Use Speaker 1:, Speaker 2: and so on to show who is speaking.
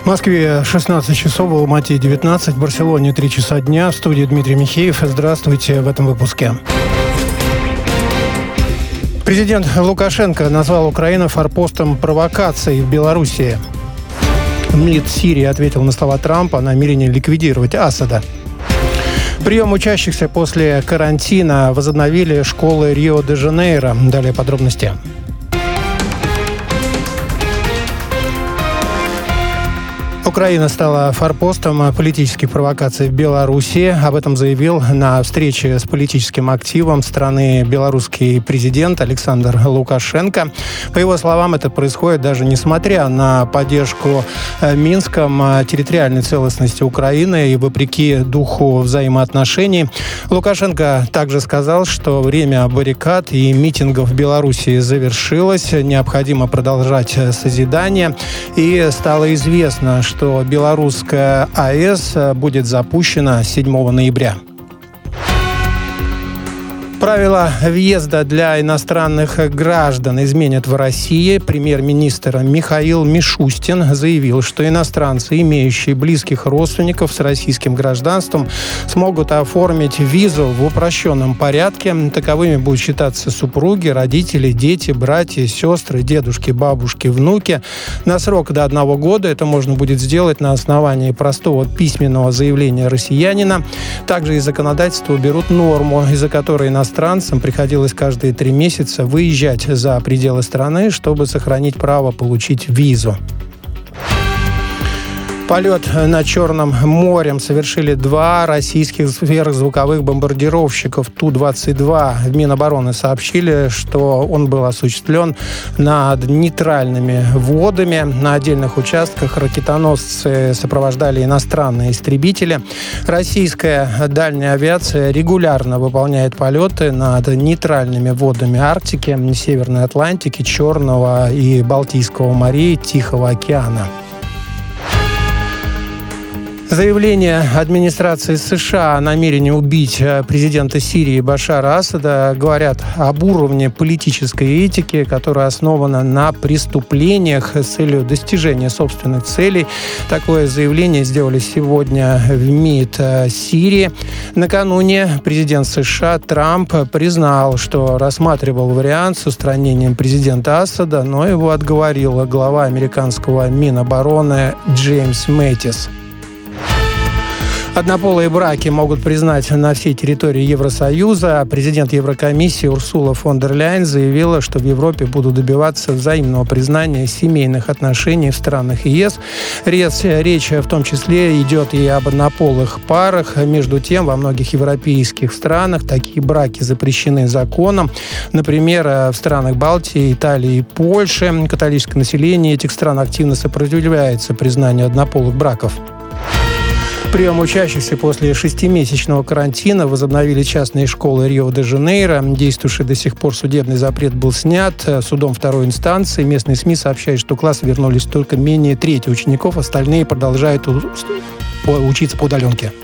Speaker 1: В Москве 16 часов, в Алмате 19, в Барселоне 3 часа дня. В студии Дмитрий Михеев. Здравствуйте в этом выпуске. Президент Лукашенко назвал Украину форпостом провокаций в Белоруссии. МИД Сирии ответил на слова Трампа о намерении ликвидировать Асада. Прием учащихся после карантина возобновили школы Рио-де-Жанейро. Далее подробности. Украина стала форпостом политических провокаций в Беларуси. Об этом заявил на встрече с политическим активом страны белорусский президент Александр Лукашенко. По его словам, это происходит даже несмотря на поддержку Минском территориальной целостности Украины и вопреки духу взаимоотношений. Лукашенко также сказал, что время баррикад и митингов в Беларуси завершилось. Необходимо продолжать созидание. И стало известно, что белорусская АЭС будет запущена 7 ноября. Правила въезда для иностранных граждан изменят в России. Премьер-министр Михаил Мишустин заявил, что иностранцы, имеющие близких родственников с российским гражданством, смогут оформить визу в упрощенном порядке. Таковыми будут считаться супруги, родители, дети, братья, сестры, дедушки, бабушки, внуки. На срок до 1 года это можно будет сделать на основании простого письменного заявления россиянина. Также из законодательства уберут норму, из-за которой иностранцам приходилось каждые 3 месяца выезжать за пределы страны, чтобы сохранить право получить визу. Полет над Черным морем совершили 2 российских сверхзвуковых бомбардировщиков Ту-22. В Минобороны сообщили, что он был осуществлен над нейтральными водами. На отдельных участках ракетоносцы сопровождали иностранные истребители. Российская дальняя авиация регулярно выполняет полеты над нейтральными водами Арктики, Северной Атлантики, Черного и Балтийского морей, Тихого океана. Заявление администрации США о намерении убить президента Сирии Башара Асада говорят об уровне политической этики, которая основана на преступлениях с целью достижения собственных целей. Такое заявление сделали сегодня в МИД Сирии. Накануне президент США Трамп признал, что рассматривал вариант с устранением президента Асада, но его отговорил глава американского Минобороны Джеймс Мэттис. Однополые браки могут признать на всей территории Евросоюза. Президент Еврокомиссии Урсула фон дер Ляйен заявила, что в Европе будут добиваться взаимного признания семейных отношений в странах ЕС. Речь в том числе идет и об однополых парах. Между тем, во многих европейских странах такие браки запрещены законом. Например, в странах Балтии, Италии и Польши католическое население этих стран активно сопротивляется признанию однополых браков. Прием учащихся после 6-месячного карантина возобновили частные школы Рио-де-Жанейро. Действующий до сих пор судебный запрет был снят судом второй инстанции. Местные СМИ сообщают, что в классы вернулись только менее трети учеников, остальные продолжают учиться по удаленке.